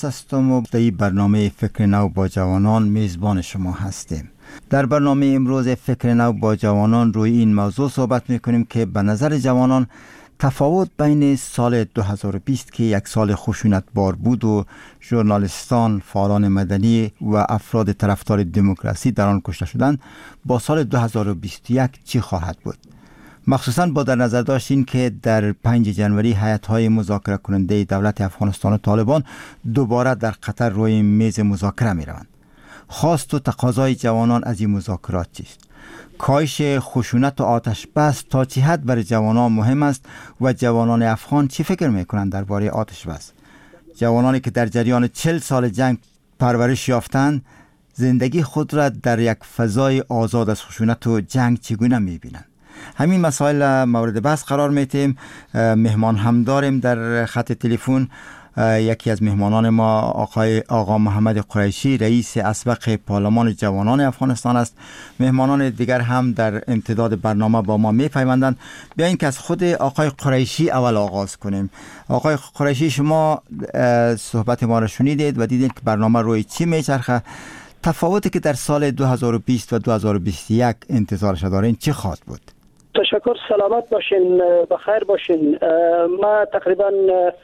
هستم و در برنامه فکر نو با جوانان میزبان شما هستیم. در برنامه امروز فکر نو با جوانان روی این موضوع صحبت میکنیم که به نظر جوانان تفاوت بین سال 2020 که یک سال خشونتبار بود و ژورنالیستان، فعالان مدنی و افراد طرفدار دموکراسی در آن کشته شدند با سال 2021 چی خواهد بود؟ مخصوصاً با در نظر داشتین که در 5 جنوری هیئت‌های مذاکره کننده دولت افغانستان و طالبان دوباره در قطر روی میز مذاکره می‌روند. خواست و تقاضای جوانان از این مذاکرات چیست؟ کاهش خشونت و آتش بس تا چه حد برای جوانان مهم است و جوانان افغان چی فکر می‌کنند درباره آتش بس؟ جوانانی که در جریان 40 سال جنگ پرورش یافتند، زندگی خود را در یک فضای آزاد از خشونت و جنگ چگونه می‌بینند؟ همین مسائل مورد بحث قرار میتیم. مهمان هم داریم در خط تلفن. یکی از مهمانان ما آقا محمد قریشی، رئیس اسبق پارلمان جوانان افغانستان است. مهمانان دیگر هم در امتداد برنامه با ما میپیوندند. بیایید که از خود آقای قریشی اول آغاز کنیم. آقای قریشی، شما صحبت ما را شنیدید و دیدید که برنامه روی چی میچرخه. تفاوتی که در سال 2020 و 2021 انتظارش دارین چی خواهد بود؟ تشکر، سلامت باشین، بخیر باشین. ما تقریبا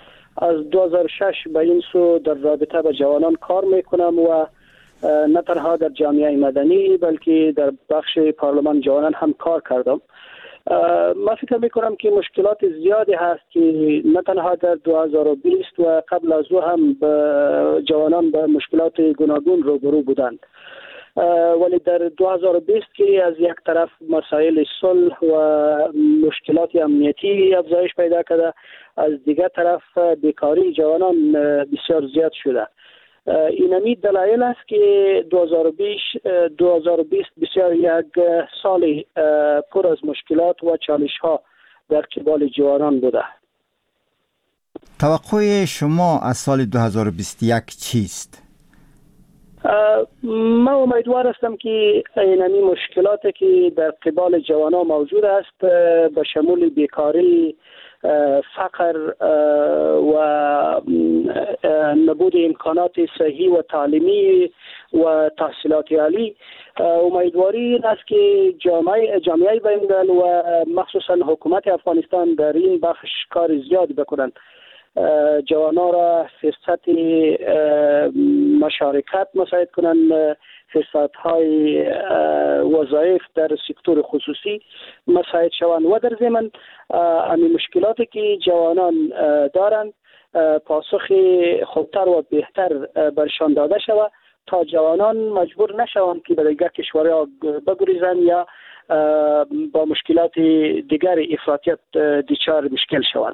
از 2006 به این سو در رابطه با جوانان کار میکنم و نه تنها در جامعه مدنی بلکه در بخش پارلمان جوانان هم کار کردم. ما فکر میکنم که مشکلات زیادی هست که نه تنها در 2020 و قبل از او هم جوانان به مشکلات گوناگون روبرو بودند، ولی در 2020 که از یک طرف مسائل صلح و مشکلات امنیتی افزایش پیدا کرده، از دیگر طرف بیکاری جوانان بسیار زیاد شده. اینمی دلایل است که 2020 بسیار یک سال پر از مشکلات و چالش ها در قبال جوانان بوده. توقع شما از سال 2021 چیست؟ من امیدوار هستم که اینمی مشکلاتی که در قبال جوانان موجود است به شمول بیکاری، فقر و نبود امکانات صحی و تعلیمی و تحصیلات عالی، امیدواری این است که جامعه بین‌الملل و مخصوصا حکومت افغانستان در این بخش کار زیاد بکنند. جوانان را فرصت مشارکت مساعد کنند، فرصت‌های وظایف در سکتور خصوصی مساعد شوند و در ضمن همین مشکلاتی که جوانان دارند پاسخ خوبتر و بهتر برشان داده شود تا جوانان مجبور نشوند که به دیگر کشورها بگریزند یا با مشکلات دیگر افراطیت دچار مشکل شوند.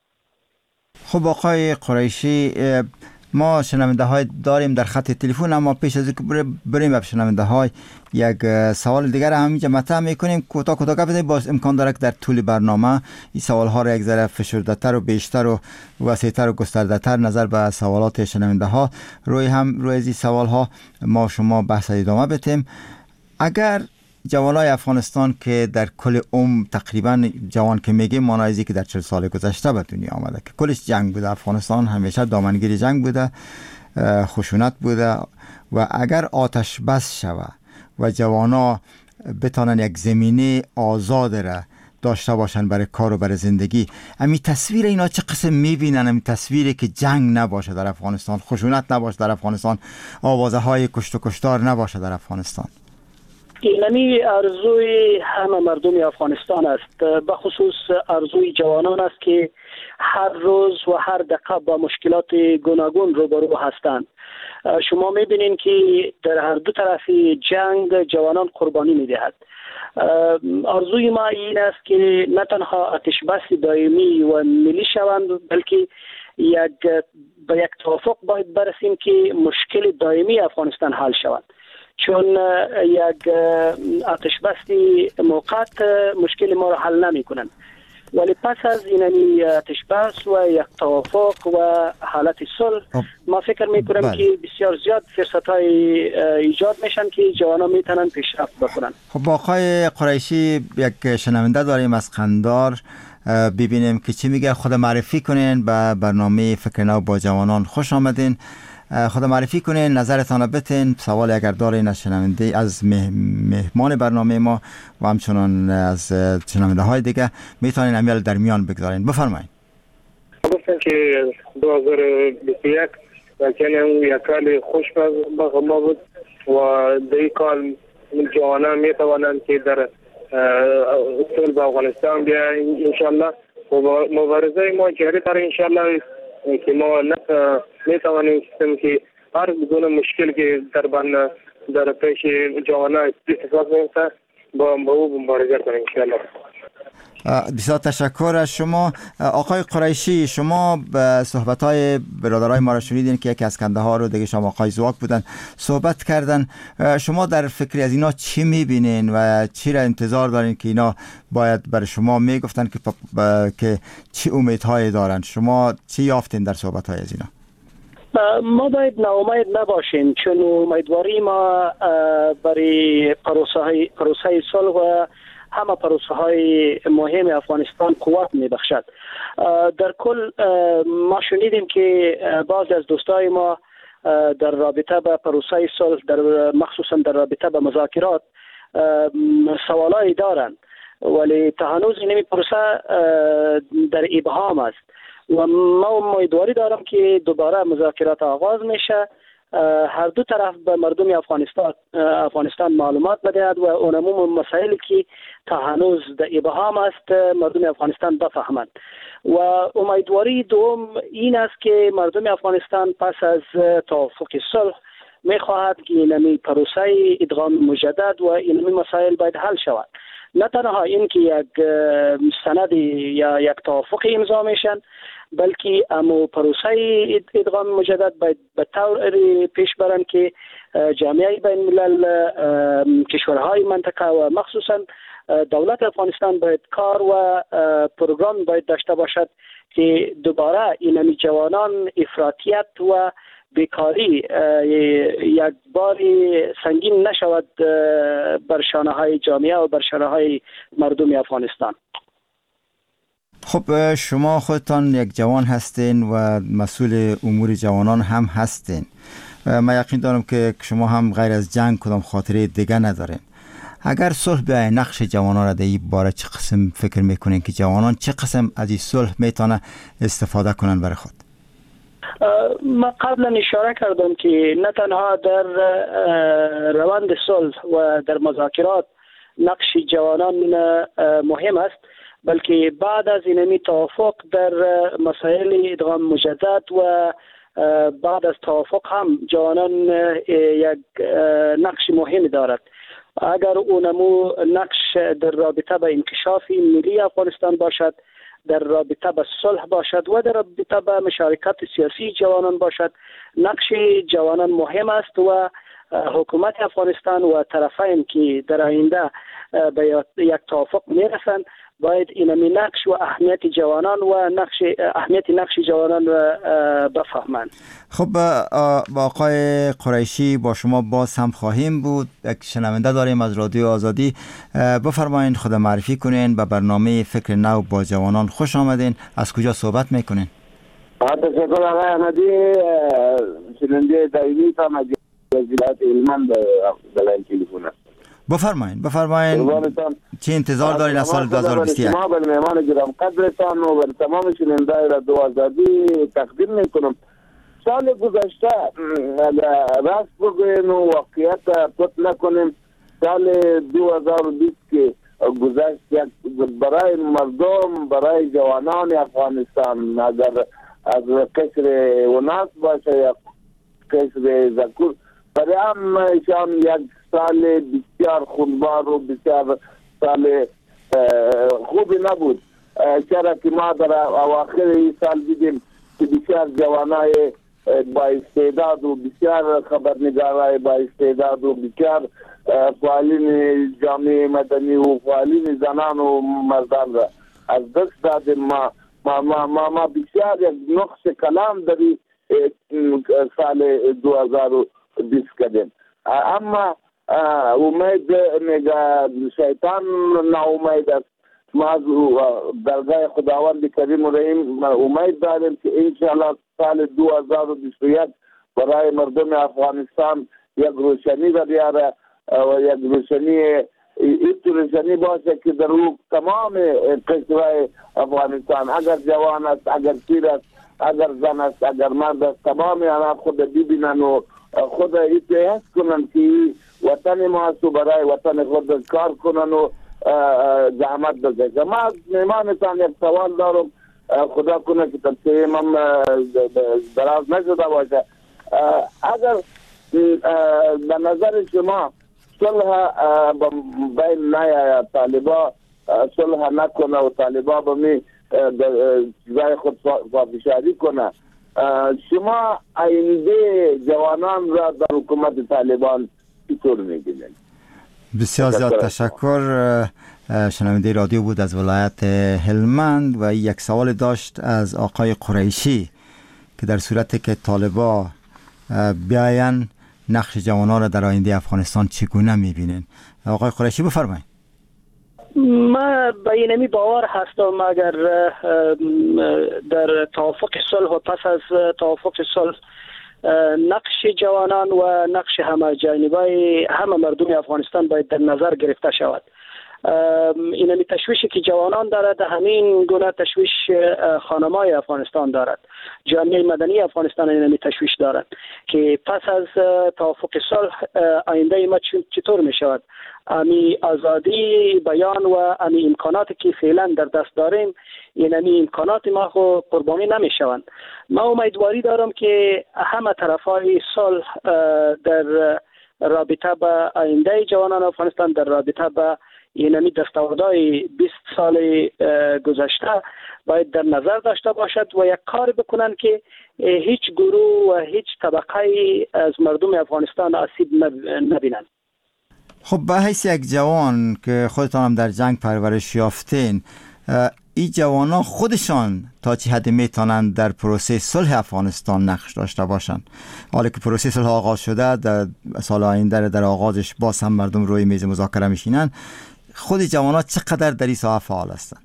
خب آقای قریشی، ما شنونده های داریم در خط تلفن، اما پیش از اینکه بریم به شنونده های یک سوال دیگر همینجا مطرح میکنیم. کوتاه بزنید، باز امکان داره که در طول برنامه این سوال ها را یک ذره فشرده‌تر و بیشتر و وسیع‌تر و گسترده‌تر نظر به سوالات شنونده ها روی این سوال ها ما شما بحث ادامه بدیم. اگر جوانای افغانستان که در کل تقریبا جوان که میگه مانایزی که در 40 سال گذشته به دنیا آمده که کلش جنگ بوده، افغانستان همیشه دامنگیر جنگ بوده، خشونت بوده و اگر آتش بس شوه و جوانا بتانن یک زمینه آزاد را داشته باشن برای کار و برای زندگی، امی تصویر اینا چه قسم میبینن؟ امی تصویری که جنگ نباشه در افغانستان، خشونت نباشه در افغانستان، آوازه های کشت و کشتار نباشه در افغانستان. اینمی ارزوی همه مردم افغانستان است، به خصوص ارزوی جوانان است که هر روز و هر دقیقه با مشکلات گوناگون روبرو هستند. شما میبینین که در هر دو طرف جنگ جوانان قربانی میدهد. ارزوی ما این است که نه تنها آتش بس دائمی و ملی شوند، بلکه به یک توافق باید برسیم که مشکل دائمی افغانستان حل شود، چون یک آتش بس موقت مشکل ما را حل نمی کنند، ولی پس از این آتش بس و یک توافق و حالت صلح ما فکر میکنم که بسیار زیاد فرصت های ایجاد میشن که جوانان میتونن پیشرفت بکنن. خب آقای قریشی، یک شنونده داریم از قندار، ببینیم که چی میگه. خود معرفی کنین به برنامه فکر نو با جوانان. خوش آمدین. خود معرفی کنین، نظرتان بتین، سوال اگر دارین از شنونده، از مهمان برنامه ما و همچنان از شنونده های دیگه میتونین امیال در میان بگذارین. بفرمایید. گفتن که 2021 کنم یک کال خوش ما بود و دی کال جوانان میتوانند که در صلح با افغانستان بیا انشالله و مبارزه ما جاری تر انشالله که ما میتوانیم که هر گونه مشکل که در پیش جوانان اتفاق میفته با او مبارزه کنیم انشالله. بسیار تشکر از شما آقای قریشی. شما به صحبت‌های برادرای ما را شنیدین که یکی از کنده‌ها رو دیگه شما آقای زواک بودن صحبت کردن. شما در فکر از اینا چی می‌بینین و چی را انتظار دارین که اینا باید برای شما میگفتن که چی امیدهایی دارن؟ شما چی یافتین در صحبت‌های از اینا؟ ما باید ناامید نباشیم، چون امیدواری ما برای پروسه صلح و همه پروسه های مهم افغانستان قوت می بخشد. در کل ما شنیدیم که بعضی از دوستای ما در رابطه با پروسه صلح مخصوصا در رابطه با مذاکرات سوالایی دارند، ولی تا هنوز این پروسه در ابهام است و ما امیدواری دارم که دوباره مذاکرات آغاز میشه، هر دو طرف به مردم افغانستان معلومات بدهد و اونموم مسائلی که تا هنوز در ابهام است مردم افغانستان بفهمند. و امیدواری دوم این است که مردم افغانستان پس از توافق صلح میخواهد که اینمی پروسه ادغام مجدد و اینمی مسائل باید حل شود. نه تنها این که یک سند یا یک توافق امضا میشن، بلکه امو پروسه ادغام مجدد باید به طور پیش برن که جامعه بین الملل، کشورهای منطقه و مخصوصا دولت افغانستان باید کار و پروگرام باید داشته باشد که دوباره اینمی جوانان افراطیت و بیکاری یک باری سنگین نشود بر شانه های جامعه و بر شانه های مردم افغانستان. خب شما خودتان یک جوان هستین و مسئول امور جوانان هم هستین. من یقین دارم که شما هم غیر از جنگ کدام خاطره دیگه ندارین. اگر صلح بیاید، نقش جوانان را در این باره چه قسم فکر میکنین که جوانان چه قسم از این صلح میتونه استفاده کنن برای خود؟ ما قبلا اشاره کردم که نه تنها در روند صلح و در مذاکرات نقش جوانان مهم است، بلکه بعد از اینمی توافق در مسائل ادغام مجدد و بعد از توافق هم جوانان یک نقش مهم دارد. اگر اونمو نقش در رابطه با انکشاف ملی افغانستان باشد، در رابطه با صلح باشد و در رابطه با مشارکت سیاسی جوانان باشد، نقش جوانان مهم است و حکومت افغانستان و طرفین که در آینده به یک توافق میرسند باید اینمی نقش و اهمیت جوانان و اهمیت نقش جوانان را بفهمند. خب با آقای قریشی با شما باز هم خواهیم بود. یک شنونده داریم از رادیو آزادی. بفرمایید خود معرفی کنین. به برنامه فکر نو با جوانان خوش آمدین. از کجا صحبت میکنین؟ تشکر آقای احمدی، شنونده دایمی تا مجلات علمان بلند تلفن. بفرمایید چه انتظار دارین از سال 2021؟ شما به مهمان گرام قدرتان و به تمام شنونده‌های رادیو آزادی تقدیم میکنم. سال گذشته راست بگویم و واقعیت پت نکنیم، سال 2020 که گذشت برای مردم، برای جوانان افغانستان، اگر از قصر وناس باشه یا قصر زکور، برای همشان یک سال بسیار خونبار و بسیار سال خوبی نبود. چرا که ما در اواخر این سال دیدیم که بسیار جوانای با استعداد و بسیار خبرنگارای با استعداد و بسیار فعالین جامعه مدنی و فعالین زنان و مردان را از دست دادیم. ما بسیار یک نقش کلام در سال 2020 کردیم، اما امید نگاه شیطان ناامید است. ما از درگاه خداوند کریم و رحیم امید داریم که انشاءالله سال 2021 برای مردم افغانستان یک روشنی بیاره و یک روشنی روشنی باشه که در او تمام قشرهای افغانستان، اگر جوان است، اگر پیر است، اگر زن است، اگر مرد است، تمام آنها خود ببینن و خود حس کنن که وطن ما است و برای وطن خود کار کنن و زحمت بکشن. ما از مهمانتان یک سوال دارم، خدا کنه که تفسیرم هم دراز نشده باشه. اگر به نظر شما صلح بین نیاید، طالبا صلح نکنه و طالبا به می جای خود پافشاری کنه، شما آینده جوانان را در حکومت طالبان چطور می‌بینید؟ بسیار زیاد تشکر. شنونده رادیو بود از ولایت هلمند و یک سوال داشت از آقای قریشی که در صورتی که طالبا بیاین نقش جوانان را در آینده افغانستان چگونه می‌بینید؟ آقای قریشی بفرمایید. ما به اینمی باور هستم اگر در توافق صلح و پس از توافق صلح نقش جوانان و نقش همه جانبه همه مردم افغانستان باید در نظر گرفته شود. اینمی تشویشی که جوانان دارد همین گونه تشویش خانمای افغانستان دارد، جامعه مدنی افغانستان اینمی تشویش دارد که پس از توافق صلح آینده ما چطور می شود. امی آزادی بیان و امی امکاناتی که فعلا در دست داریم اینمی امکانات ما خو قربانی نمی شوند. ما امیدواری دارم که همه طرفای صلح در رابطه با آینده جوانان افغانستان، در رابطه با اینمی دستاوردهای 20 سال گذشته باید در نظر داشته باشد و یک کار بکنند که هیچ گروه و هیچ طبقه از مردم افغانستان آسیب نبینند. خب به حیث یک جوان که خودتان هم در جنگ پرورش یافتین، این جوانان خودشان تا چه حد میتونند در پروسه صلح افغانستان نقش داشته باشند؟ حالا که پروسه صلح آغاز شده، در سال آینده در آغازش باز هم مردم روی میز مذاکره میشینند، خود جوانان چقدر در این ساحه فعال هستند؟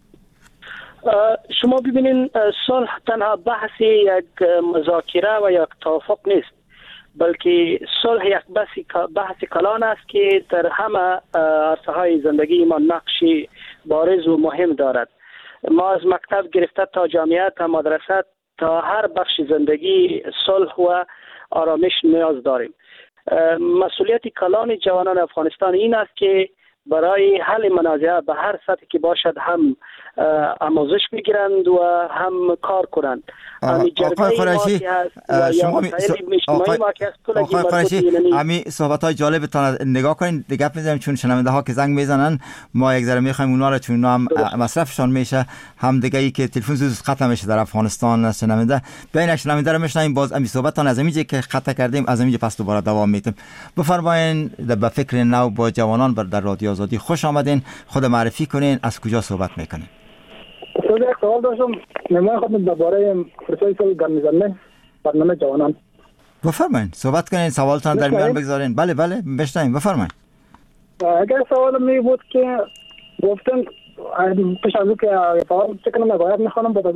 شما ببینین صلح تنها بحث یک مذاکره و یک توافق نیست، بلکه صلح یک بحث کلان است که در همه عرصه‌های زندگی ما نقشی بارز و مهم دارد. ما از مکتب گرفته تا جامعه تا مدرسه تا هر بخش زندگی صلح و آرامش نیاز داریم. مسئولیت کلان جوانان افغانستان این است که برای حل منازعه به هر سطحی که باشد هم آموزش بگیرند و هم کار کنند. آقای قریشی، شما آقای قریشی همین صحبت‌های جالبتان نگاه کنید، گپ می‌زنیم چون شنونده ها که زنگ میزنن ما یک ذره می‌خوایم اونا رو، چون اونا هم مصرفشان میشه، هم دیگه ای که تلفن زود قطع میشه در افغانستان شنونده ببین شنونده رو میشنیم. باز همین صحبتان از همینجا که قطع کردیم از همینجا پس دوباره دوام میدیم. بفرمایید به فکر نو با جوانان در رادیو آزادی خوش آمدین. خود معرفی کنین، از کجا صحبت میکنین؟ یک سوال داشتم، نمای خودم درباره پروسه صلح در میزنه برنامه جوانان. بفرمایید صحبت کنین، سوالتان در میان بگذارین. بله بشنویم، بفرمایید. اگر سوال می بود که گفتن پیش از او که سوال چکنم نگاید میخوانم با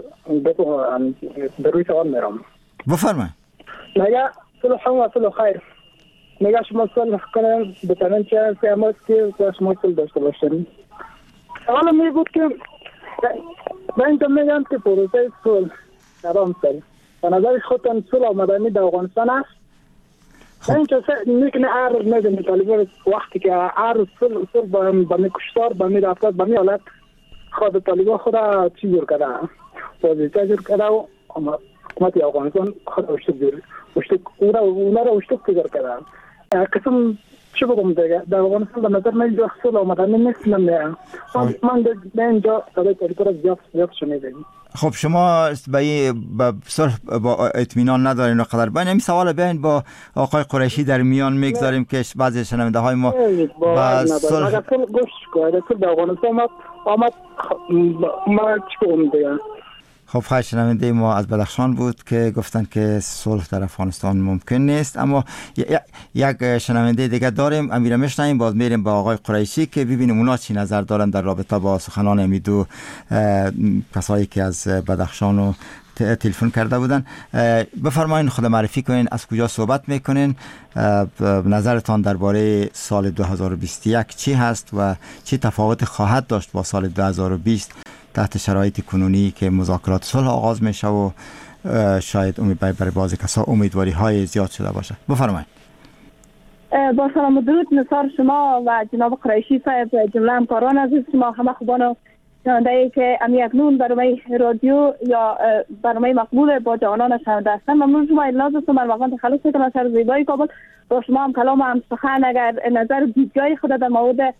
در روی سوال میرم. بفرمایید. نگه صلح و صلح خیر، نگه شما صلح کنن بتنین چه سیامت که شما صلح داشته باشین. سوال می بود که من تو میگم که پروسه صلح نرام سل به نظر خودتان صلح مدنی در افغانستان است. این که میکنه عرض میدونی طالبان وقتی که عرض صلح با میکشتار با می رفتاد با می حالت خود طالبان خود چی جور کرده، پوزیسیون جور کرده و حکومت افغانستان خود اونا را اشتک جور کرده. قسم چه بگم دیگه در افغانستان به نظر من اینجا صلح مدنی نیست. من اینجا صدای طالبان را زیاد شنیدم. خب شما به صلح با اطمینان ندارین و قدر باید همین سوال بیاین با آقای قریشی در میان میگذاریم که بعضی شنونده های ما با صلح اگر صلح گوش کنه صلح در افغانستان آمد ما چی بگم دیگه. خب خیلی شنونده ما از بدخشان بود که گفتن که صلح در افغانستان ممکن نیست، اما یک شنونده دیگه داریم، امیر میشنیم، باز میریم با آقای قریشی که ببینیم اونا چی نظر دارن در رابطه با سخنان امی دو کسایی که از بدخشان و تلفن کرده بودن. بفرمایید خود معرفی کنین، از کجا صحبت میکنین، نظرتان درباره سال 2021 چی هست و چی تفاوت خواهد داشت با سال 2020 تحت شرایط کنونی که مذاکرات صلح آغاز میشه و شاید برای بعضی کسا امیدواری های زیاد شده باشه. بفرمایید. با سلام و درود نثار شما و جناب قریشی صاحب، جمله همکاران عزیز شما، همه خوبان و شنونده‌ای که اکنون برنامه رادیو یا برنامه مقبول با جوانان شنونده هستند. ممنون شما اجازه است من واقعا تخلص میکنم از شهر زیبای کابل با شما هم کلام هم سخن اگر نظر دیدگاه خود در مورد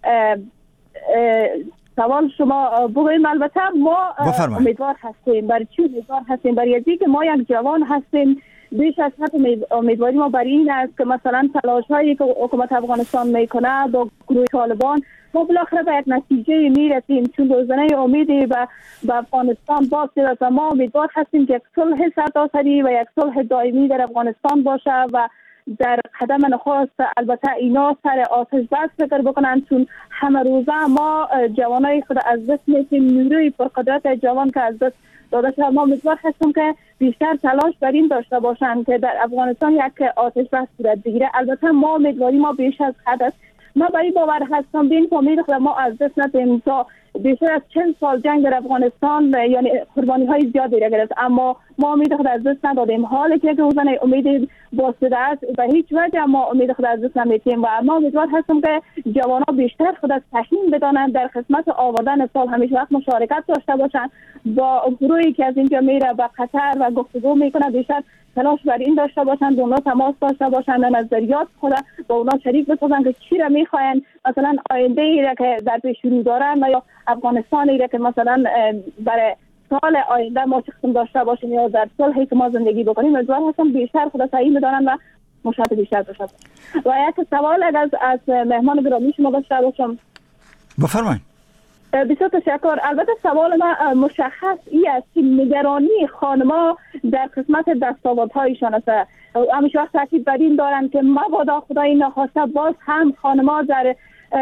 سوال شما بگوییم. البته ما امیدوار هستیم. برای چی امیدوار هستیم؟ برای اینکه ما یک جوان هستیم. بیش از حد امیدواری ما برای این است که مثلا تلاش هایی که حکومت افغانستان میکنه با گروه طالبان ما بالاخره به یک نتیجه میرسیم، چون روزنه امیدی به افغانستان باشه و ما امیدوار هستیم که یک صلح سرتاسری و یک صلح دائمی در افغانستان باشه و در قدم نخست البته اینا سر آتش بس فکر بکنن، چون همه روزه ما جوانای خود از دست میتیم، نیروی پرقدرت جوان که از دست داده شده. ما امیدوار هستیم که بیشتر تلاش بر این داشته باشند که در افغانستان یک آتش بس صورت بگیره. البته ما امیدواری ما بیش از حد است. ما برای باور هستم به این امید خود ما از دست ندیم. تا بیشتر از 40 سال جنگ در افغانستان یعنی قربانی های زیادی را گرفت، اما ما امید خود از دست ندادیم. حالی که روزانه امید باسته است به هیچ وجه ما امید خود از دست نمیدیم و ما امیدوار هستم که جوانان بیشتر خود از تحسین بدانند، در خدمت آوردن سال همیشه وقت مشارکت داشته باشند، با گروهی که از اینجا میره به قطر و گفتگو میکنه بیشتر تلاش بر این داشته باشند، اونا تماس داشته باشند، نظریات خود با اونا شریک بسازند که چی را میخواین، مثلا آینده ای را که در پیش رو دارن یا افغانستان ای را که مثلا برای سال آینده ما چه قسم داشته باشیم یا در صلحی که ما زندگی بکنیم. امیدوار هستم بیشتر خود تعیین بدانند و مشارکت بیشتر داشته باشند. و یک سوال از مهمان گرامی شما داشته باشم. بفرمایید. بسیار تشکر. البته سوال ما مشخص ای است که نگرانی خانما در قسمت دستاوردهایشان است. همیشه وقت تاکید بر این دارند که مبادا خدای نخواسته باز هم خانما در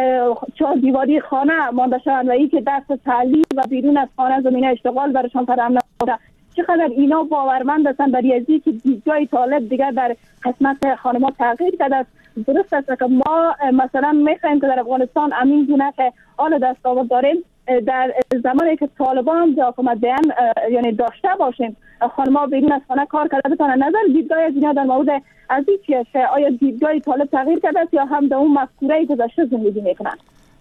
چهار دیواری خانه مانده شوند و این که دست تعلیم و بیرون از خانه زمینه اشتغال برشان فراهم نشده. چقدر اینا باورمند هستند برای ازی که دیدگاه طالب دیگر در قسمت خانما تغییر کرده است. درست است که ما مثلا میخوایم که در افغانستان امین گونه که آن دستاورد داریم در زمانی که طالبان در حکومت بیان یعنی داشته باشیم خانما بیرون از خانه کار کرده بتانن. نظر دیدگاه از اینا در مورد از این چیه؟ آیا دیدگاه طالب تغییر کرده است یا هم در اون مفکوره گذشته زندگی میکنن؟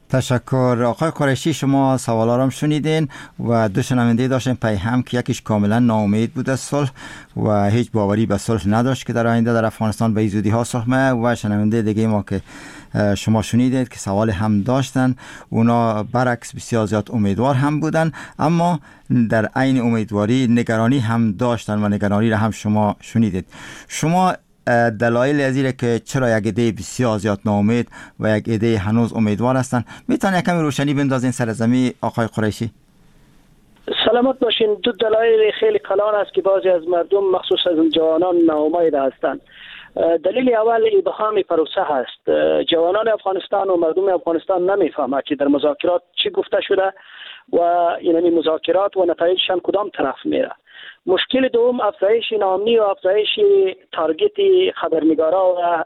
تشکر آقای قریشی. شما سوالا را شنیدین و دو شنونده داشتیم پیهم که یکیش کاملا ناامید بود از صلح و هیچ باوری به صلح نداشت که در آینده در افغانستان به زودی ها صلح میشه، و شنونده دیگه ما که شما شنیدید که سوال هم داشتن، اونا برعکس بسیار زیاد امیدوار هم بودن، اما در عین امیدواری نگرانی هم داشتن و نگرانی را هم شما شنیدید. شما دلایل ازیره که چرا یک عده بسیار زیاد ناامید و یک عده هنوز امیدوار هستن میتونن یکم روشنی بندازین سر زمین آقای قریشی؟ سلامت باشین. دو دلایل خیلی کلان است که بعضی از مردم مخصوص از جوانان ناامید هستند. دلیل اول ابهام پروسه هست. جوانان افغانستان و مردم افغانستان نمیفهمند که در مذاکرات چی گفته شده و این مذاکرات و نتایجشان کدام طرف میره. مشکل دوم افزایش ناامنی و افزایش تارگت خبرنگارا و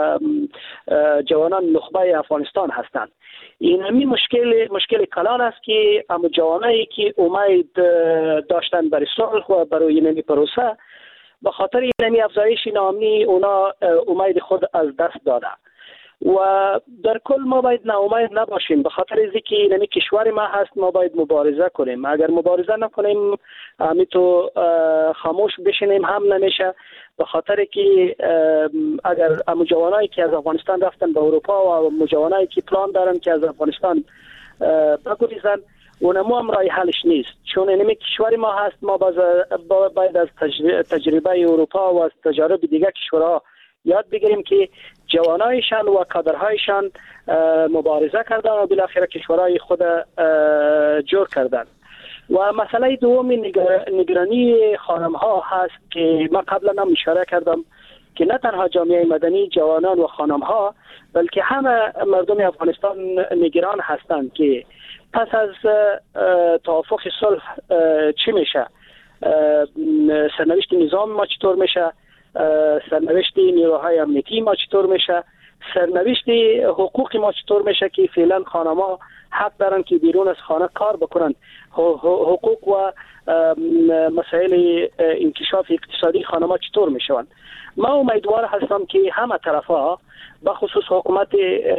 جوانان نخبه افغانستان هستند. این مشکل کلان است که اما جوانایی که امید داشتن برای صلح و برای این پروسه به خاطر این افزایش ناامنی اونا امید خود از دست داده و در کل ما باید ناامید نباشیم. به خاطر اینکه این کشور ما هست ما باید مبارزه کنیم. اگر مبارزه نکنیم تو خاموش بشینیم هم نمیشه. به خاطر که اگر جوانایی که از افغانستان رفتن به اروپا و جوانایی که پلان دارن که از افغانستان بگریزن اونمو هم رای حلش نیست، چون این کشور ما هست. ما باید از تجربه اروپا و از تجارب دیگر کشورها یاد بگیریم که جوانایشان و کادرهایشان مبارزه کردن و بالاخره کشورهای خود جور کردن. و مسئله دوم نگرانی خانم ها هست که من قبلا هم اشاره کردم که نه تنها جامعه مدنی جوانان و خانم ها بلکه همه مردم افغانستان نگران هستند که پس از توافق صلح چی میشه. سرنوشت نظام ما چطور میشه، سرنوشت نیروهای امنیتی ما چطور میشه، سرنوشت حقوق ما چطور میشه که فعلا خانم‌ها حق دارن که بیرون از خانه کار بکنن، حقوق و مسائل انکشاف اقتصادی خانم‌ها چطور میشوند. ما امیدوار هستم که همه طرف‌ها به خصوص حکومت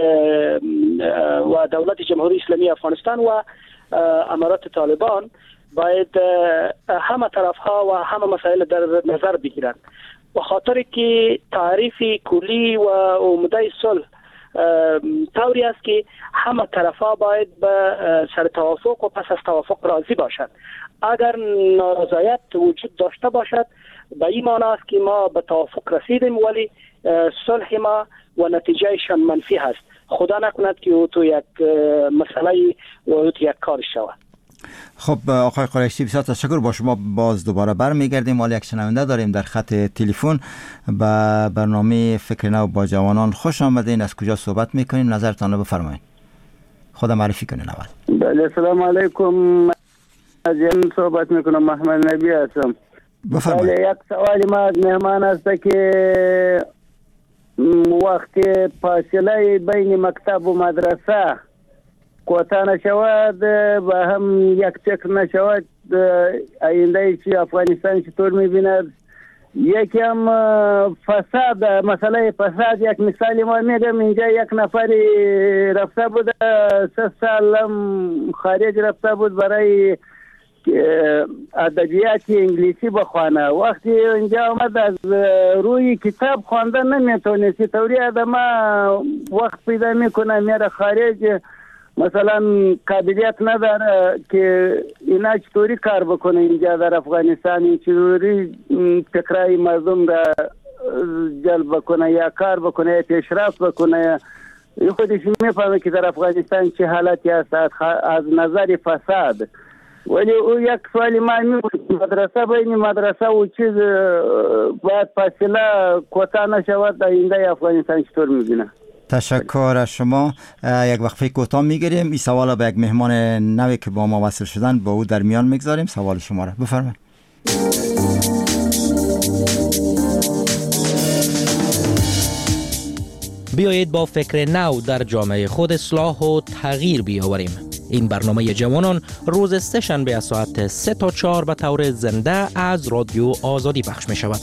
و دولت جمهوری اسلامی افغانستان و امارات طالبان باید همه طرف‌ها و همه مسائل در نظر بگیرند، به خاطر که تعریف کلی و عمده صلح طوری است که همه طرف‌ها باید به سر توافق و پس از توافق راضی باشند. اگر نارضایت وجود داشته باشد به این معنی است که ما به توافق رسیدیم ولی صلح ما و نتیجهشان منفی هست. خدا نکند که او تو یک مسئله و او تو یک کار شود. خب آقای قریشی بسیار تشکر. با شما باز دوباره برمیگردیم. مال یک شنونده داریم در خط تلفن. به برنامه فکر نو با جوانان خوش آمدین. از کجا صحبت میکنیم؟ نظرتان رو بفرمایید. خدا معرفی کنین اول. بله السلام علیکم. از این صحبت میکنم، محمد نبی هستم. بفرمایید. بله یک سوالی ما از مهمان است که وقتی فاصله بین مکتب و مدرسه کوتاه نشود و هم یک فکر نشود، آینده چی افغانستان چطور میبیند؟ یکی هم فساد، مسئله فساد. یک مثالی ما میگم، اینجا یک نفری رفته بود 3 سال خارج رفته بود برای ادبیات انگلیسی بخوانه. وقتی اینجا آمد از روی کتاب خواندن نمیتونست، طوری آدم وقت پیدا میکنه میره خارج، مثلا قابلیت نداره که اینا چطوری کار بکنه اینجا در افغانستان، چطوری فکرای مردم را جلب بکنه یا کار بکنه یا پیشرفت بکنه. خودش میفهمه که در افغانستان چه حالتی هست از نظر فساد. ولی او یک سوالی ما میگوید مدرسه بین مدرسه و چیز باید فاصله کوتاه نشود، آینده افغانستان چطور میبینه؟ تشکر از شما. یک وقفه کوتاه میگیریم. این سوال به یک مهمان نوی که با ما وصل شدن با او در میان میگذاریم. سوال شما را بفرمایید. بیایید با فکر نو در جامعه خود اصلاح و تغییر بیاوریم. این برنامه جوانان روز سه‌شنبه از ساعت 3 تا 4 به طور زنده از رادیو آزادی پخش می شود.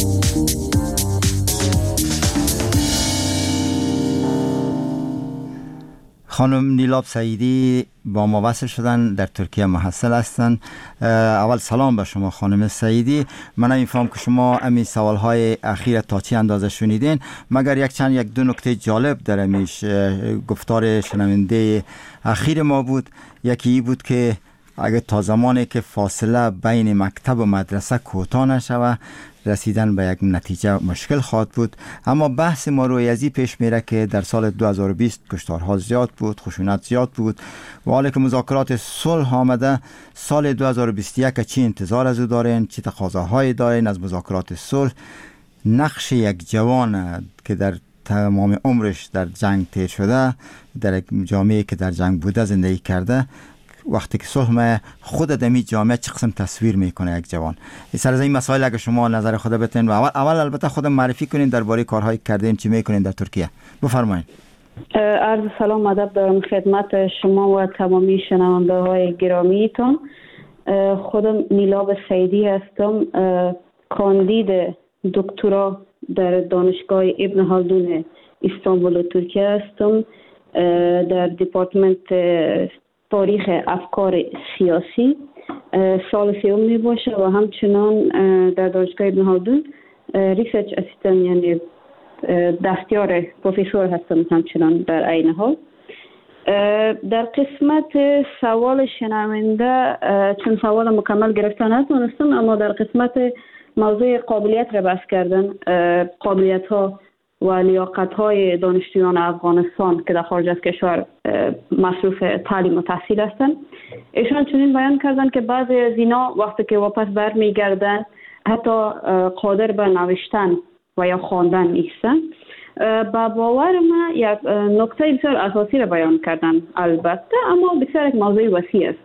خانم نیلاب سعیدی با ما وصل شدن، در ترکیه محصل هستند. اول سلام به شما خانم سعیدی. من نمی‌فهم که شما همین سوالهای اخیر تا چه اندازه شنیدین، مگر یک دو نکته جالب در امیش گفتار شنونده اخیر ما بود. یکی ای بود که اگه تا زمانی که فاصله بین مکتب و مدرسه کوتاه نشود رسیدن به یک نتیجه مشکل خواهد بود. اما بحث ما روی ازی پیش میره که در سال 2020 کشتارها زیاد بود، خشونت زیاد بود و حالا که مذاکرات صلح آمده، سال 2021 چی انتظار از او دارین؟ چی تقاضاهایی دارین از مذاکرات صلح؟ نقش یک جوان که در تمام عمرش در جنگ تیر شده، در یک جامعه که در جنگ بوده زندگی کرده، وقتی که صلح خود دمی جامعه چه قسم تصویر میکنه یک جوان؟ سر از این مسائل اگه شما نظر خود بتین و اول البته خود معرفی کنین درباره کارهایی کردین چی میکنین در ترکیه. بفرمایید. عرض سلام ادب دارم خدمت شما و تمامی شنونده های گرامیتون. خودم نیلاب سعیدی هستم، کاندید دکترا در دانشگاه ابن خلدون استانبول ترکیه هستم، در دپارتمنت تاریخ افکار سیاسی. سال سوم می باشه و همچنان در دانشگاه ابن خلدون ریسرچ اسیستنت یعنی دستیار پروفسور هستم همچنان در عین حال. در قسمت سوال شنونده چون سوال مکمل گرفتن نتونستم، اما در قسمت موضوع قابلیت را بحث کردن، قابلیت ها و لیاقت های دانشجویان افغانستان که در خارج از کشور مصروف تعلیم و تحصیل هستند، ایشان چنین بیان کردن که بعضی از اینا وقتی که واپس برمیگردن حتی قادر به نوشتن و یا خواندن نیستن. با باور ما یک نکته بسیار اساسی را بیان کردن البته، اما بسیار یک موضوع وسیع است.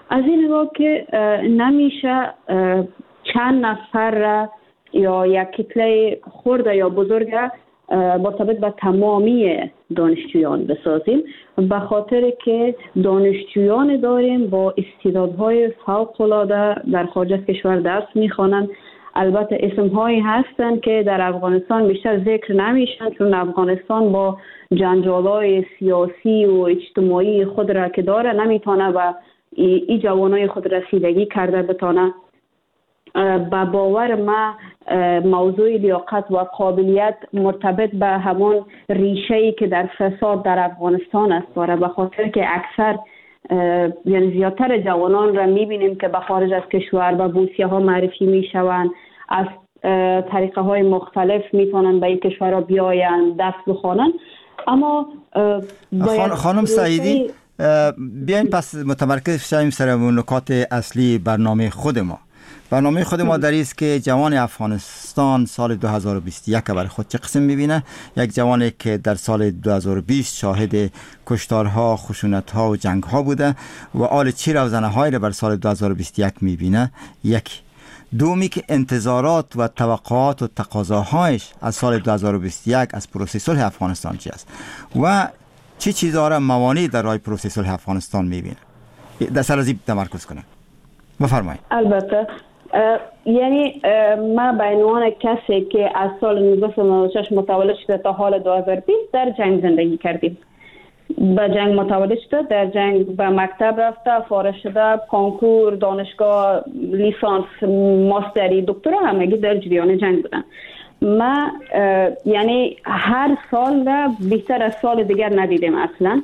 از این رو که نمیشه چند نفر یا یک کتله خرد یا بزرگ مرتبط به تمامی دانشجویان بسازیم، به خاطر که دانشجویان داریم با استعدادهای فوق‌العاده در خارج از کشور درس میخوانند. البته اسمهایی هستند که در افغانستان بیشتر ذکر نمیشن، چون افغانستان با جنجال‌های سیاسی و اجتماعی خود را که داره نمیتونه و این جوانای خود رسیدگی کرده بتونه. با باور ما موضوع لیاقت و قابلیت مرتبط به همون ریشه‌ای که در فساد در افغانستان است داره، به خاطر که اکثر یعنی زیادتر جوانان را میبینیم که به خارج از کشور به بورسیه ها معرفی میشوند، از طریقه های مختلف میتونن به این کشور بیاین دست بخوانن. اما خانم سعیدی بیاین پس متمرکز شویم سر نکات اصلی برنامه خود ما. برنامه خود ما در است که جوان افغانستان سال 2021 برای خود چه قسم میبینه. یک جوانی که در سال 2020 شاهد کشتارها، خشونتها و جنگها بوده و آل چی روزنه های را بر سال 2021 میبینه. یک دومی که انتظارات و توقعات و تقاضاهایش از سال 2021 از پروسه صلح افغانستان چی است و چی چیزها را موانع در راه پروسه صلح افغانستان میبینه. در سر از این تمرکز کنه. بفرمایید. البته یعنی ما به عنوان کسی که از سال 1996 متولد شده تا حال 2020 در جنگ زندگی کردیم. به جنگ متولد شده، در جنگ به مکتب رفته، فارغ شده، کنکور، دانشگاه، لیسانس، ماستری، دکترا همگی در جریان جنگ بودن. ما یعنی هر سال را بیشتر از سال دیگر ندیدیم اصلا.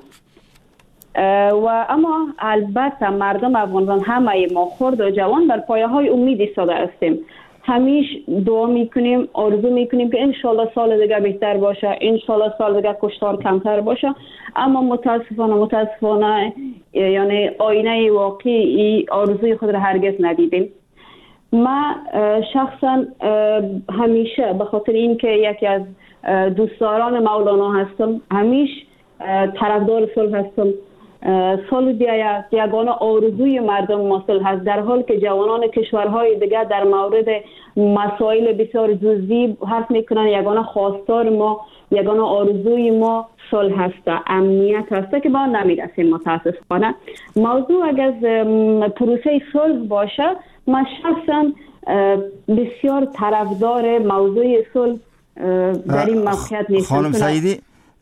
و اما البته مردم افغانستان همه ما خرد و جوان بر پایه های امید ایستاده هستیم. همیش دعا میکنیم، آرزو میکنیم که انشالله سال دیگه بهتر باشه، انشالله سال دیگه کشتار کمتر باشه. اما متاسفانه یعنی آینه واقعی آرزوی خود را هرگز ندیدیم. ما شخصا همیشه به خاطر اینکه یکی از دوستداران مولانا هستم، همیش طرفدار صلح هستم. صلح بیاید، یگانه آرزوی مردم ما صلح هست، در حال که جوانان کشورهای دیگر در مورد مسائل بسیار جزئی حرف میکنن. یگانه خواستار ما، یگانه آرزوی ما صلح هست، امنیت هست که با آن نمیرسیم متاسفانه. موضوع اگر پروسه صلح باشه، من شخصا بسیار طرفدار موضوع صلح در این موقعیت نیستم. خانم سعیدی،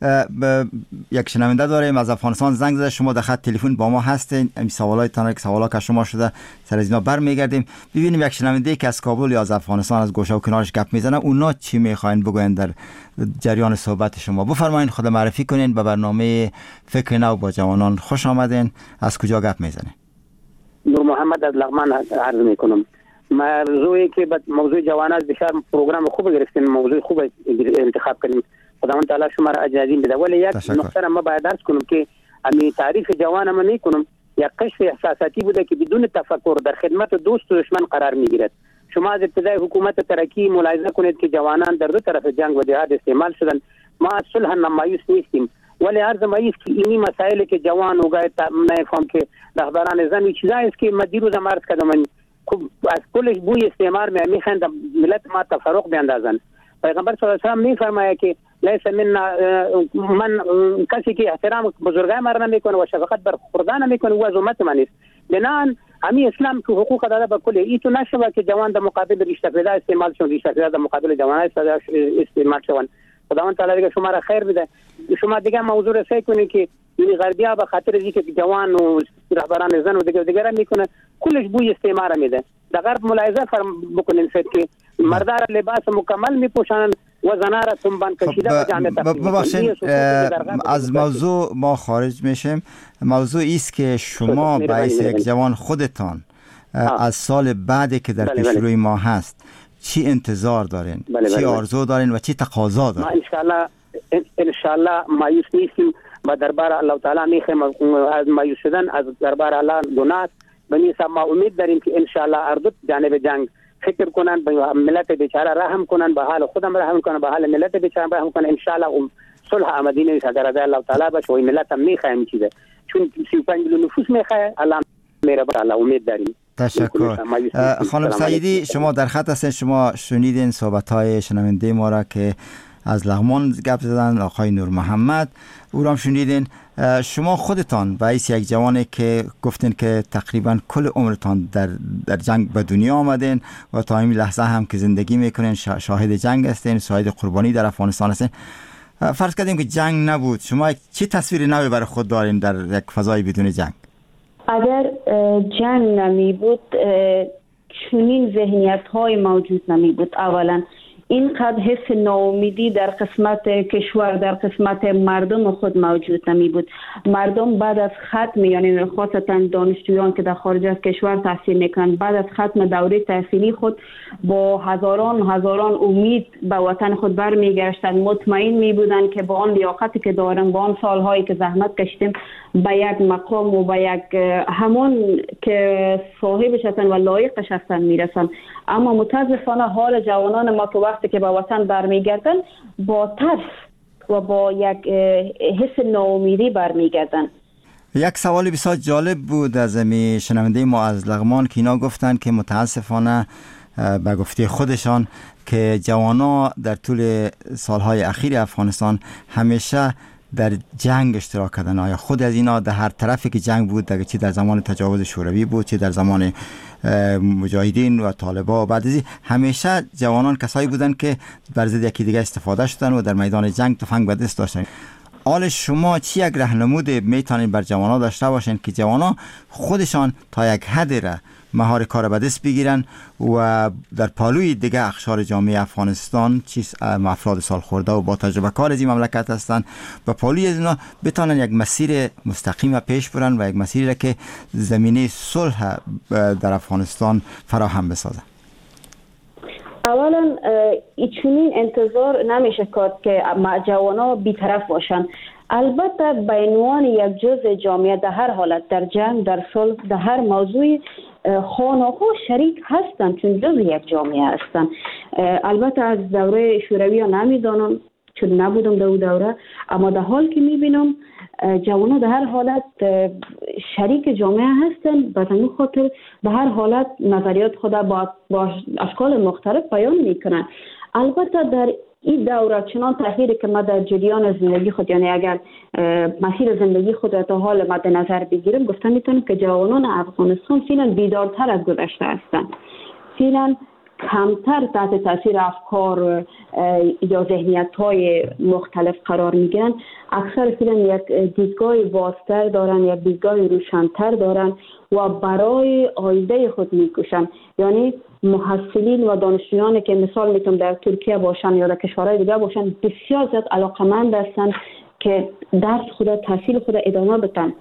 یک شنونده داریم از افغانستان زنگ زده، شما در خط تلفن با ما هستین. این سوالاتتان که سوالا که شما شده سر از اینا برمیگردیم. ببینیم یک شنونده که از کابل یا از افغانستان از گوشه و کنارش گپ میزنه، اونا چی میخواین بگوین در جریان صحبت شما. بفرمایین، خود معرفی کنین. به برنامه فکر نو با جوانان خوش آمدین. از کجا گپ میزنین؟ نور محمد از لغمان عرض میکنم. موضوعی که موضوع جوانان بسیار پروگرام خوب گرفتین، موضوع خوب انتخاب کردین. خداوند تعالی شما را اجازه بده. ولی یک نکته ما باید درس کنم که امی تعریف جوان ما نمیکنم. یک قشر احساساتی بوده که بدون تفکر در خدمت دوست و دشمن قرار میگیرد. شما از ابتدای حکومت ترکی ملاحظه کنید که جوانان در دو طرف جنگ و جهاد استعمال شدن. ما از صلح مایوس نیستیم، ولی عرض مایوس که اینی مسائل که جوان وگای نفهم که رهبران زن چیزایی است که ما دیروز عرض کردم از کلش بوی استعمار میخوند ملت ما تفرق بیاندازن. پیغمبر صلی الله علیه و آله میفرماید که لیس من کسی که احترام بزرگای مرا نمیکنه و شفقت بر خردان نمیکنه و از امت من است. بنان امی اسلام که حقوق داده به کل ای تو نشوه که جوان در مقابل ریشته پیدا استعمال شون، ریشته پیدا در مقابل جوان استعمال شون. خداوند تعالی دیگه شما را خیر بده. شما دیگه موضوع را سعی کنید که یعنی غربیا به خاطر اینکه جوان و رهبران زن و دیگه میکنه کلش بوی استعمار میده. در غرب ملاحظه بکنین که مردار لباس مکمل میپوشانن و زنها را تنبان کشیده به جامعه تبدیل. ببخشید از موضوع ما خارج میشیم. موضوع است که شما باعث یک جوان خودتان از سال بعدی که در پیشروی ما هست چی انتظار دارین؟ چی آرزو دارین و چی تقاضا دارین؟ ما انشالله مایوس نیستیم و دربار الله تعالی میخوایم از مایوس شدن از دربار الله گناه بنیسا. ما امید داریم که انشالله اردوت جانب جنگ فکر کنن، به ملت بیچاره رحم کنن، به حال خودم رحم کنن، به حال ملت بیچاره رحم کنن. انشالله صلح آمدینه صدر الله تعالی باشه و ملت هم میخوایم چیزه، چون 35 میلیون نفوس میخواه الله میره بالا امید داریم. تشکر. خانم سعیدی شما در خط هستین، شما شنیدین صحبت‌های شنونده ما را که از لغمان گپ زدن، آقای نور محمد او را شنیدین. شما خودتان و ایس یک جوانی که گفتین که تقریبا کل عمرتان در جنگ به دنیا آمدین و تا این لحظه هم که زندگی میکنین شاهد جنگ هستین، شاهد قربانی در افغانستان هستین. فرض کردیم که جنگ نبود، شما چه تصویر نوی برای خود دارین در یک فضای بدون جنگ؟ اگر جنگ نمی بود چنین ذهنیت های موجود نمی بود. اولا اینقدر حس ناامیدی در قسمت کشور، در قسمت مردم خود موجود نمی بود. مردم بعد از ختم، یعنی خاصتا دانشجویان که در خارج از کشور تحصیل میکنند، بعد از ختم دوره تحصیلی خود با هزاران امید به وطن خود برمیگشتند. مطمئن می بودند که با آن لیاقتی که دارند، با آن سالهایی که زحمت کشیدیم، به یک مقام و به یک همون که صاحبش هستند و لایقش هستند میرسند. اما متاسفانه حال جوانان ما که وقتی که به وطن برمیگردن با ترس و با یک حس ناامیدی برمیگردن. یک سوال بسیار جالب بود از شنونده ما از لغمان که اینا گفتن که متاسفانه به گفته خودشان که جوانا در طول سالهای اخیر افغانستان همیشه در جنگ اشتراک کردن. آیا خود از اینا در هر طرفی که جنگ بود، چه در زمان تجاوز شوروی بود، چه در زمان مجاهدین و طالبان، بعد از همیشه جوانان کسایی بودن که بر ضد یکی دیگه استفاده شدن و در میدان جنگ تفنگ به دست داشتن. حال شما چی یک راهنمود میتونین بر جوانا داشته باشین که جوانا خودشان تا یک حدی را مهار کار به دست بگیرن و در پالوی دیگه اقشار جامعه افغانستان، افراد سالخورده و با تجربه کار از این مملکت هستند، و پالوی از اینا بتونن یک مسیر مستقیم پیش برن و یک مسیری را که زمینه صلح در افغانستان فراهم بسازن؟ اولا چنین انتظار نمیشه کرد که جوانا بی‌طرف باشن. البته به عنوان یک جزء جامعه در هر حالت، در جنگ، در صلح، در هر موضوع خانه‌ها شریک هستند، چون جزء یک جامعه هستند. البته از دوره شوروی ها نمیدانم چون نبودم در اون دوره، اما در حال که میبینم جوانان در هر حالت شریک جامعه هستند. به همین خاطر به هر حالت نظریات خود با اشکال مختلف بیان میکنن. البته در این دوره چنان تغییری که ما در جریان زندگی خود، یعنی اگر مسیر زندگی خود را تا حال مد نظر بگیرم، گفتم میتونم که جوانان افغانستان فعلا بیدارتر از گذشته هستند، فعلا کمتر تحت تاثیر افکار یا ذهنیت‌های مختلف قرار میگیرن. اکثر فعلا یک دیدگاه بازتر دارن، یک دیدگاه روشن‌تر دارن و برای آینده خود میکوشن. یعنی محصلین و دانشجویانی که مثال میتونم در ترکیه باشن یا در کشورهای دیگه باشن، بسیار زیاد علاقه‌مند هستن که درس خود، تحصیل خود ادامه بدن.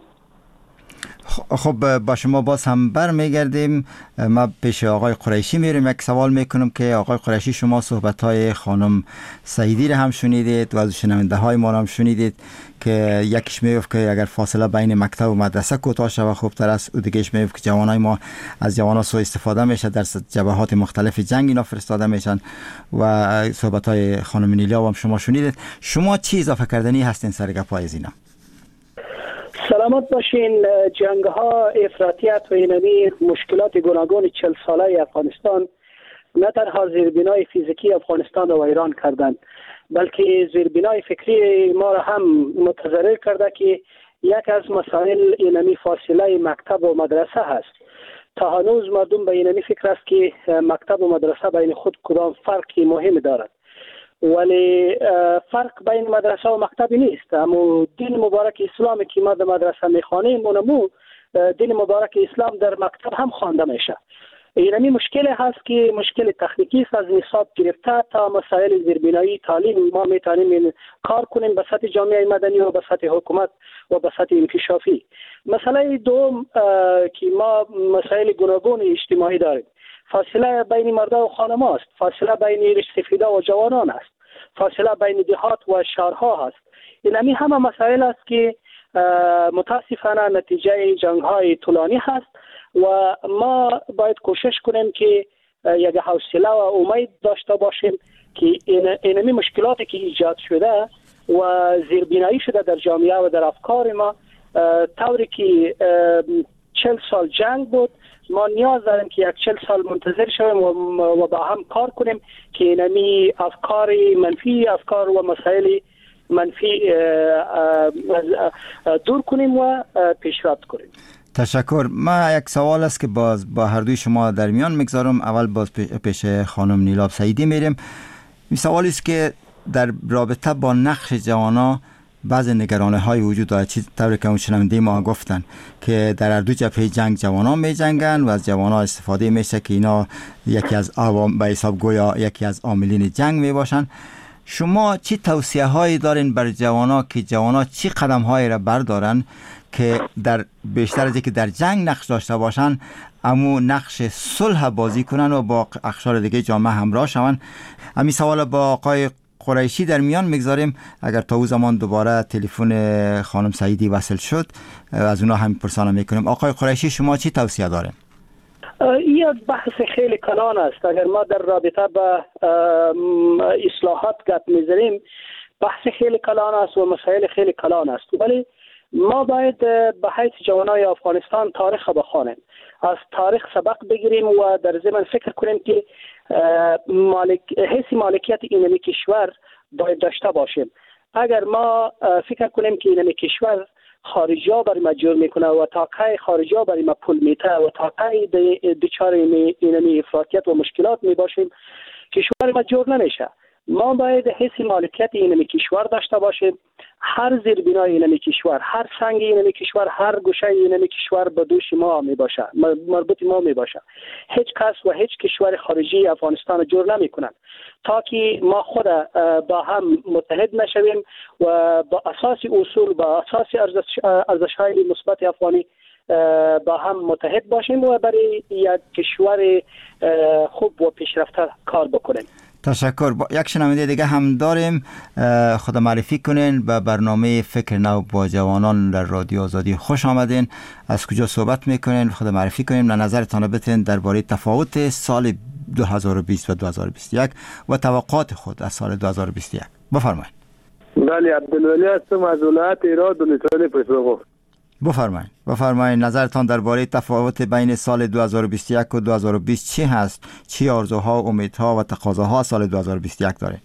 خب با شما باز هم برمیگردیم. ما پیش آقای قریشی میریم، یک سوال میکنم که آقای قریشی شما صحبت‌های خانم سعیدی را هم شنیدید و از شنونده های ما هم شنیدید که یکیش میگفت که اگر فاصله بین مکتب و مدرسه کوتاه شود خوبتر است، و دیگه‌اش میگفت که جوانای ما از جوانا سوء استفاده میشه، در جبهات مختلف جنگ اینا فرستاده میشن، و صحبت‌های خانم نیلیا هم شما شنیدید. شما چی اضافه کردنی هستین سر گپ‌های اینا؟ سلامت باشین. جنگ ها، افراطیت و اینمی مشکلات گوناگون 40 ساله افغانستان نه تنها زیربنای فیزیکی افغانستان را ویران کردند، بلکه زیربنای فکری ما را هم متضرر کرده که یک از مسائل اینمی فاصله مکتب و مدرسه هست. تا هنوز مردم به اینمی فکر است که مکتب و مدرسه بین خود کدام فرقی مهم دارد، ولی فرق بین مدرسه و مکتب نیست. اما دین مبارک اسلام که ما در مدرسه میخوانیم، اونمو دین مبارک اسلام در مکتب هم خوانده میشه. اینمی مشکل هست که مشکل تکنیکی است، از نصاب گرفته تا مسائل زیربنایی تعلیم ما میتونیم کار کنیم به سطح جامعه مدنی و به سطح حکومت و به سطح انکشافی. مسئله دوم که ما مسائل گوناگون اجتماعی داریم، فاصله بین مرد و خانم است، فاصله بین ریش سفیده و جوانان است، فاصله بین دهات و شهرها است. اینمی همه مسائل است که متاسفانه نتیجه جنگ های طولانی هست و ما باید کوشش کنیم که یک حوصله و امید داشته باشیم که اینمی مشکلاتی که ایجاد شده و زیربنایی شده در جامعه و در افکار ما، طوری که 40 سال جنگ بود. ما نیاز داریم که 40 سال منتظر شویم و با هم کار کنیم که اینمی افکار منفی، افکار و مسائل منفی دور کنیم و پیشرفت کنیم. تشکر. ما یک سوال است که با هر دوی شما در میان میگذارم. اول باز پیش خانم نیلاب سعیدی میریم. این سوالی است که در رابطه با نقش جوانا بعض نگرانی های وجود دارد، طوری که اون شنونده ما گفتن که در هر دو جبهه جنگ جوانان می جنگن و از جوانان استفاده میشه که اینا یکی از به حساب گویا یکی از عاملین جنگ می باشن. شما چی توصیه هایی دارین بر جوانا که جوانا چی قدم هایی را بردارن که در بیشتر از اینکه در جنگ نقش داشته باشن اما نقش صلح بازی کنن و با اقشار دیگه جامعه همراه شون؟ همین سوال با آقای قریشی در میان میگذاریم. اگر تا او زمان دوباره تلفن خانم سعیدی وصل شد از اونا هم پرسانه میکنیم. آقای قریشی شما چی توصیه دارین؟ این بحث خیلی کلان است. اگر ما در رابطه با اصلاحات گپ میذاریم بحث خیلی کلان است و مسائل خیلی کلان است، ولی ما باید به حیث جوانای افغانستان تاریخ بخوانیم، از تاریخ سبق بگیریم و در ضمن فکر کنیم که حیث مالکیت اینمی کشور باید داشته باشیم. اگر ما فکر کنیم که اینمی کشور خارجی ها برای ما جور میکنه و تاقای خارجی ها برای ما پول میته و تاقای دچار اینمی افراطیت و مشکلات میباشیم، کشور ما جور نمیشه. ما باید حس مالکیت اینمی کشور داشته باشیم. هر زیربنای اینمی کشور، هر سنگ اینمی کشور، هر گوشه اینمی کشور به دوش ما می باشه، مربوط ما می باشه. هیچ کس و هیچ کشور خارجی افغانستان جور نمی کنند تا که ما خود با هم متحد نشویم و با اساس اصول، با اساس ارزش‌های مثبت افغانی با هم متحد باشیم و برای یک کشور خوب و پیشرفته کار بکنیم. تشکر. یک شنونده دیگه هم داریم. خود معرفی کنین به برنامه فکر نو با جوانان در رادیو آزادی. خوش آمدین. از کجا صحبت میکنین؟ خود معرفی کنین و نظرتان بتین درباره تفاوت سال 2020 و 2021 و توقعات خود از سال 2021. بفرمایید. بله، عبدالولی هستم از ولایت ایراد ولسوالی پشتوغو. بفرمایید نظرتان درباره تفاوت بین سال 2021 و 2020 چی هست؟ چی آرزوها، امیدها و تقاضاها سال 2021 دارید؟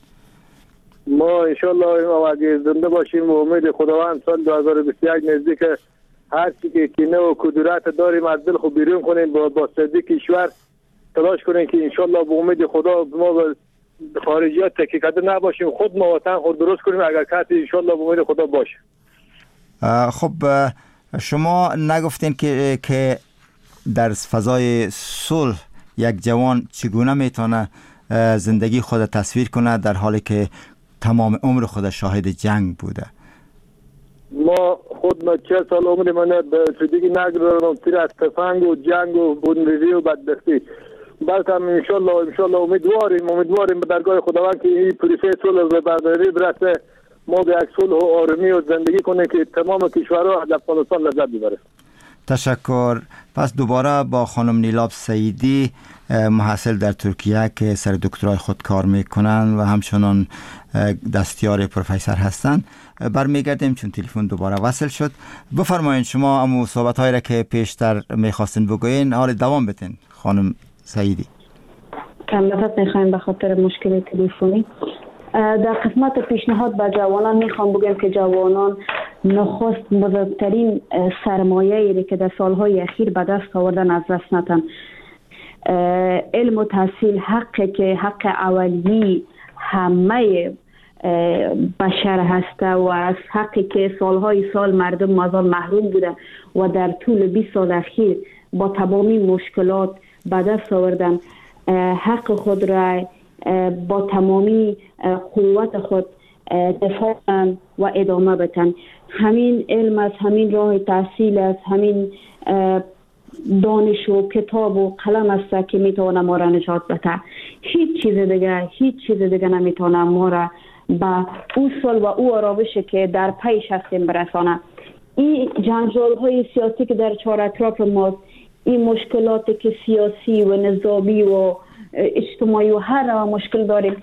ما انشالله اگه زنده باشیم و امید خداوند سال 2021 نزدیک هر چی که کینه و کدورت داریم از دل خود بیرون کنیم، با صدیق کشور تلاش کنیم که انشالله به امید خدا ما به خارجیات تکیه کرده نباشیم، خود ما وطن خود درست کنیم اگر کسی انشالله به امید خدا باشه. خب شما نگفتین که در فضای صلح یک جوان چگونه میتونه زندگی خود تصویر کنه در حالی که تمام عمر خود شاهد جنگ بوده؟ ما خود 40 سال عمر من به صدیقی نگذارم تیر از تفنگ و جنگ و بندریزی و بدبختی، بلکه هم انشالله امیدواریم به درگاه خداوند که این پروسه صلح به برداری برسه، ما به یک صلح و آرامی و زندگی کنیم که تمام کشورها از افغانستان لذت ببره. تشکر. پس دوباره با خانم نیلاب سعیدی محصل در ترکیه که سر دکترای خود کار میکنن و همچنان دستیار پروفسور هستن برمیگردیم چون تلفن دوباره وصل شد. بفرمایید شما امو صحبت هایی را که پیشتر میخواستین بگوین حال دوام بتین. خانم سعیدی. کم نفس میخوایم به خاطر مشکل تلفنی. در قسمت پیشنهاد به جوانان میخوام بگم که جوانان نخست بزرگترین سرمایه‌ای که در سالهای اخیر به دست آوردن از دست ندن. علم و تحصیل حقی که حق اولیه همه بشر هسته و از حقی که سالهای سال مردم مازال محروم بوده و در طول 20 سال اخیر با تمامی مشکلات به دست آوردن، حق خود را با تمامی قوت خود دفاع کنند و ادامه بدن. همین علم است، همین راه تحصیل است، همین دانش و کتاب و قلم است که میتونه ما را نجات بده. هیچ چیز دیگه نمیتونه ما را به اصول و او آرامشی که در پیش هستیم برسانه. این جنجال های سیاسی که در چهار اطراف ماست، این مشکلاتی که سیاسی و نظامی و اجتماعی و هر مشکل داریم،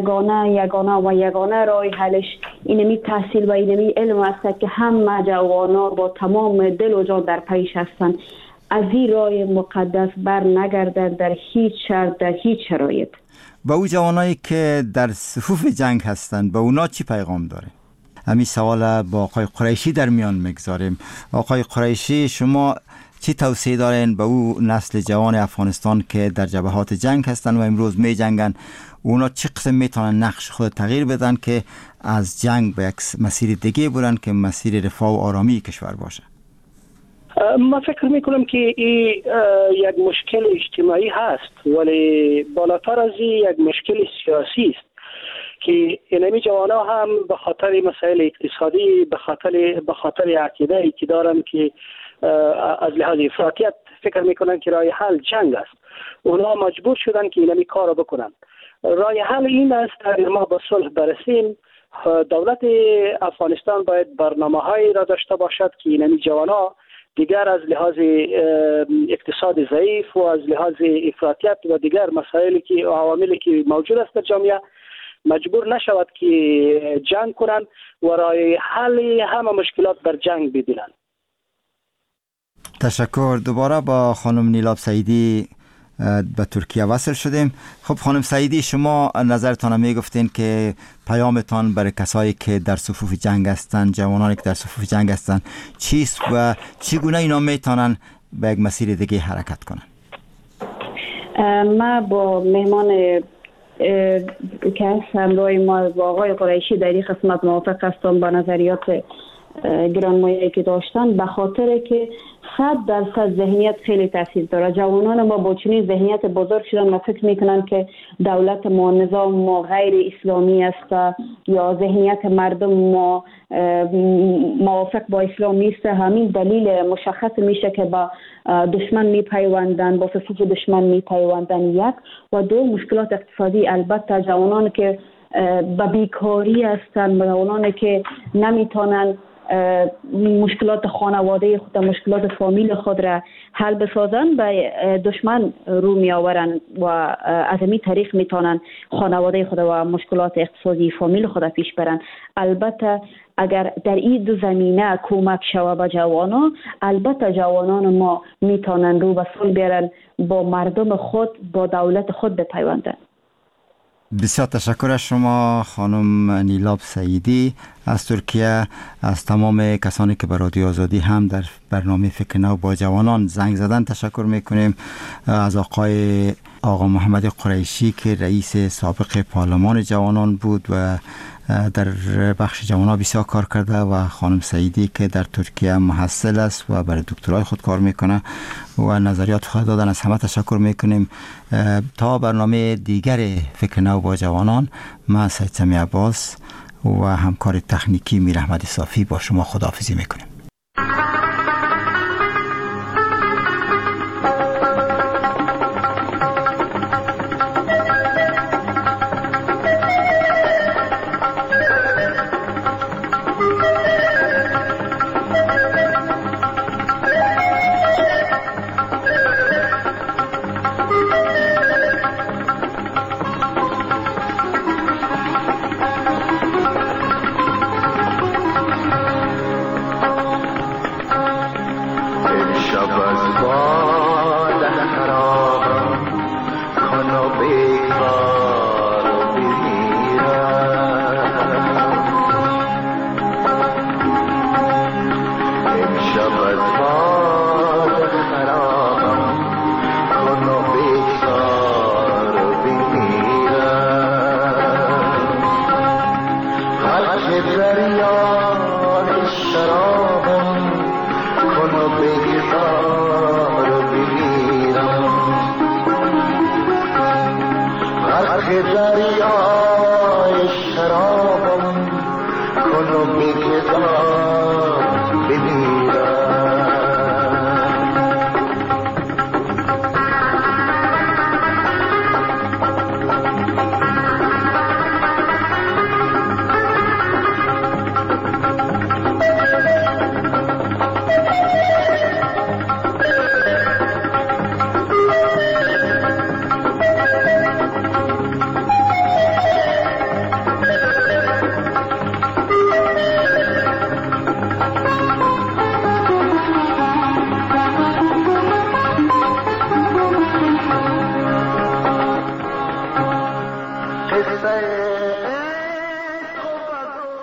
یگانه راه حلش اینمی تحصیل و اینمی علم است که همه جوانا با تمام دل و جان در پیش هستند. از این راه مقدس بر نگردن در هیچ شرط، در هیچ شرایط. با او جوانایی که در صفوف جنگ هستند با اونا چی پیغام داره؟ همین سوال با آقای قریشی در میان میگذاریم. آقای قریشی، شما چی توصیه دارین به او نسل جوان افغانستان که در جبهات جنگ هستن و امروز می جنگن؟ اونا چه قسم میتونن نقش خود تغییر بدن که از جنگ به یک مسیر دیگه برن که مسیر رفاه و آرامی کشور باشه؟ من فکر میکنم که این یک مشکل اجتماعی هست، ولی بالاتر از این یک مشکل سیاسی است که اینمی جوانا هم به خاطر مسائل اقتصادی، به خاطر عقیده که دارن که از لحاظ افراطیت فکر میکنن که راه حل جنگ است، اونا مجبور شدن که اینمی کارو بکنن. راه حل این است اگر ما به صلح برسیم، دولت افغانستان باید برنامه‌هایی را داشته باشد که اینمی جوانا دیگر از لحاظ اقتصاد ضعیف و از لحاظ افراطیت و دیگر مسائلی که عواملی که موجود است در جامعه مجبور نشود که جنگ کنند و راه حل همه مشکلات در جنگ ببینند. تشکر. دوباره با خانم نیلاب سعیدی به ترکیه وصل شدیم. خب خانم سعیدی، شما نظرتان میگفتین که پیامتان برای کسایی که در صفوف جنگ هستند، جوانانی که در صفوف جنگ هستند چیست و چگونه اینا میتونن به یک مسیر دیگه حرکت کنن؟ ما با مهمان که همراه ما با آقای قریشی در این قسمت موافق هستم با نظریات گرانمایه‌ای که داشتن، به خاطر که 100% ذهنیت خیلی تاثیر داره. جوانان ما با چنین ذهنیت بزرگ شدن و فکر میکنن که دولت ما، نظام ما غیر اسلامی است یا ذهنیت مردم ما موافق با اسلام نیست. همین دلیل مشخص میشه که با دشمن میپیوندن، با صفوف دشمن میپیوندن. یک و دو، مشکلات اقتصادی. البته جوانان که به بیکاری هستن، جوانان که نمیتونن مشکلات خانواده خود، مشکلات فامیل خود را حل بسازن، به دشمن رو می آورن و از این طریق میتونن خانواده خود و مشکلات اقتصادی فامیل خود پیش برن. البته اگر در این دو زمینه کمک شوه به جوانان، البته جوانان ما میتونن رو به صلح بیارن، با مردم خود، با دولت خود بپیوندن. بسیار تشکر از شما خانم نیلاب سعیدی از ترکیه. از تمام کسانی که به رادیو آزادی هم در برنامه فکر نو با جوانان زنگ زدن تشکر میکنیم. از آقا محمد قریشی که رئیس سابق پارلمان جوانان بود و در بخش جوانان بسیار کار کرده و خانم سعیدی که در ترکیه محصل است و برای دکترای خود کار میکنه و نظریات خود دادن. از همه تشکر میکنیم. تا برنامه دیگر فکر نو با جوانان، من سید سمی عباس و همکار تکنیکی میر احمد صافی با شما خداحافظی میکنیم. دریای شرابم کنو بگذار